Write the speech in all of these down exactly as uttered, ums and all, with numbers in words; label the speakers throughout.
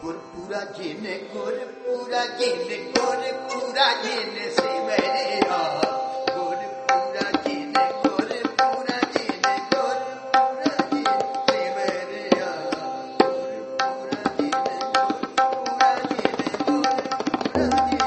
Speaker 1: ਗੁਰਪੂਰਾ ਜਿਨ ਗੁਰਪੂਰਾ ਜਿਨ ਗੁਰਪੂਰਾ ਜਿਨ ਸਿਮਰਿਆ ਗੁਰਪੂਰਾ ਜਿਨ ਗੁਰਪੂਰਾ ਜਿਨ ਗੁਰਪੂਰਾ ਜਿਨ ਸਿਮਰਿਆ ਗੁਰਪੂਰਾ ਜਿਨ ਗੁਰਪੂਰਾ ਜਿਨ ਗੁਰਪੂਰਾ ਜਿਨ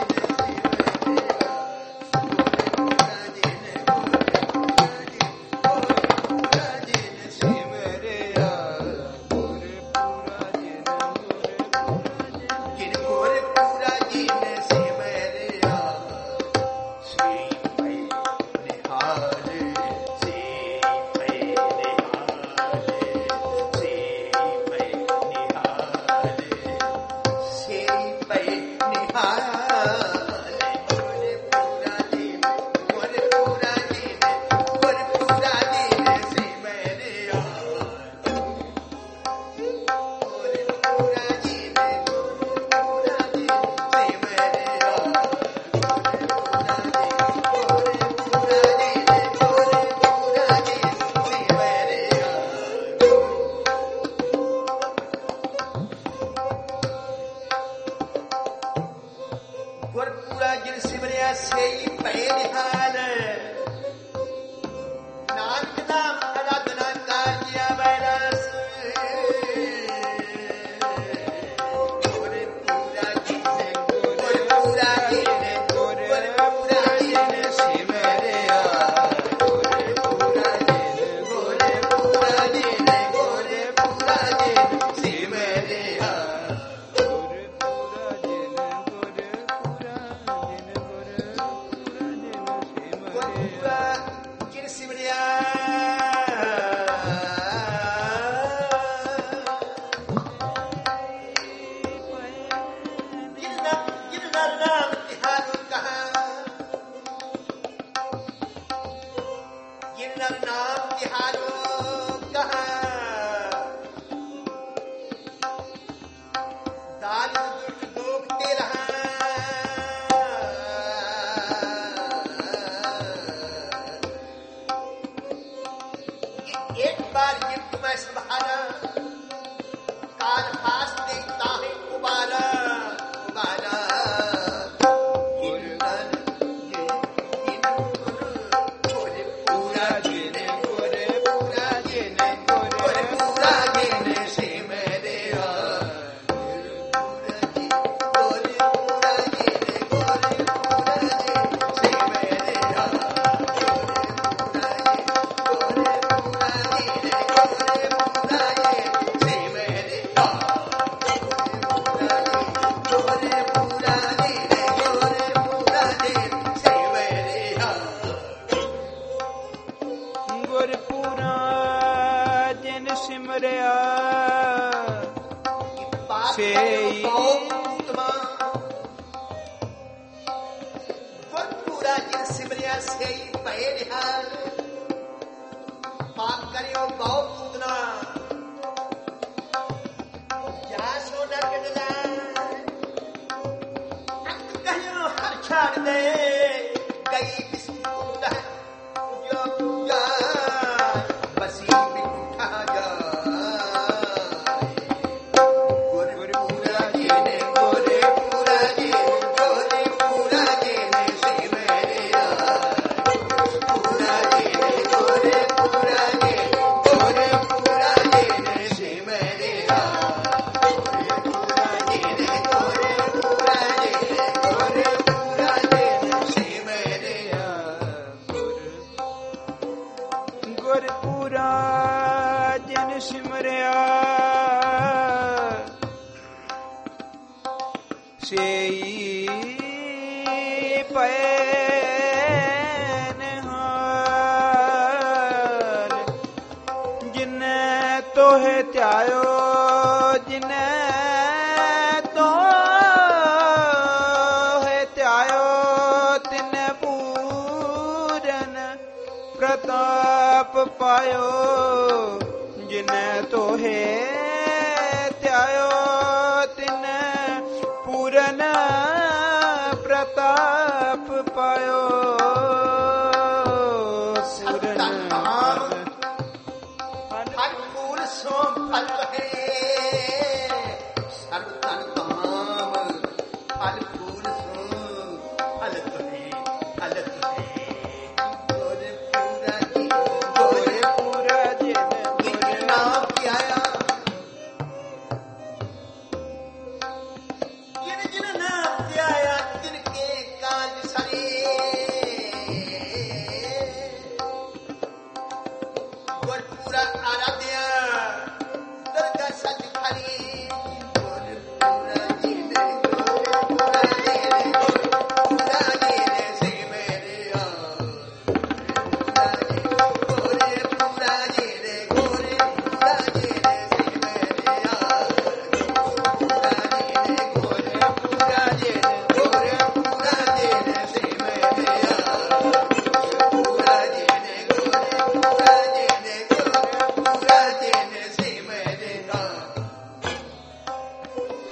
Speaker 2: ਸਰਬ ਤਨ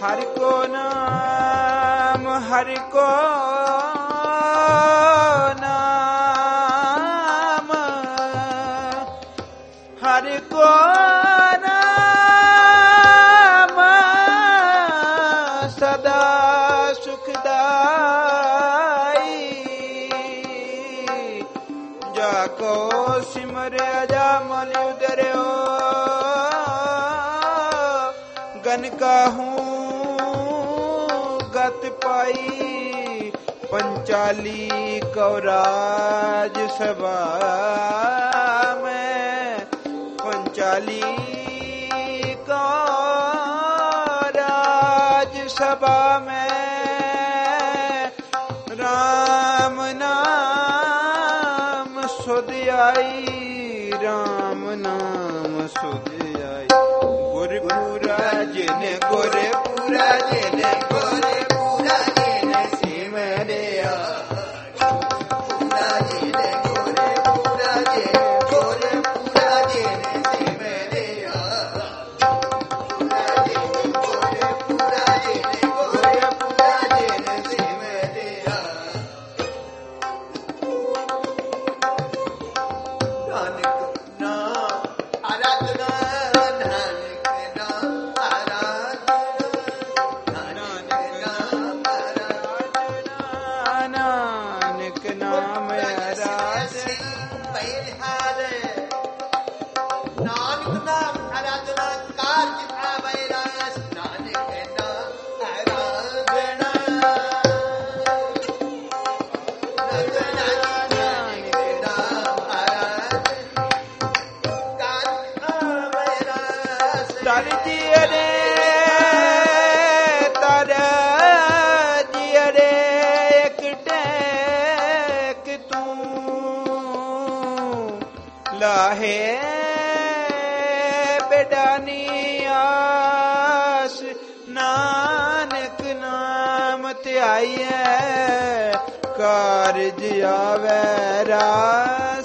Speaker 2: हरि को नाम हरि को नाम हरि को नाम सदा सुखदाई जाको सिमरे अजामल उदर्यो गन काहूं गत पाई पंचाली कौराज सभा में पंचाली कौराज सभा में राम नाम सुध आई राम नाम सुध आई गुरपुरा जिन गुरपुरा जिन गुरपुरा जिन सिमरिया गुरपुरा जिन गुरपुरा जिन गुरपुरा जिन सिमरिया गुरपुरा जिन गुरपुरा जिन सिमरिया नानक नाम आराधना तर जियरे तर जियरे एक टेक तू लाहे बेडानी आस नानक नाम ते आईए कारज आवे रास